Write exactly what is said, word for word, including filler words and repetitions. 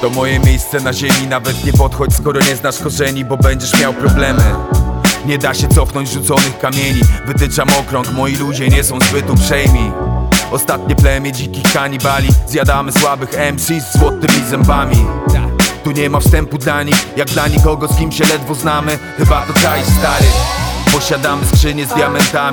To moje miejsce na ziemi, nawet nie podchodź, skoro nie znasz korzeni, bo będziesz miał problemy. Nie da się cofnąć rzuconych kamieni. Wytyczam okrąg, moi ludzie nie są zbyt uprzejmi. Ostatnie plemię dzikich kanibali. Zjadamy słabych M C z złotymi zębami. Tu nie ma wstępu dla nich, jak dla nikogo, z kim się ledwo znamy. Chyba to czaisz, stary. Posiadamy skrzynię z diamentami.